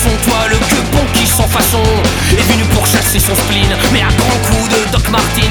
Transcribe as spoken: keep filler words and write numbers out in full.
façon. Toi le gueupon qui sans façon est venu pour chasser son spleen, mais à grands coups de Doc Martin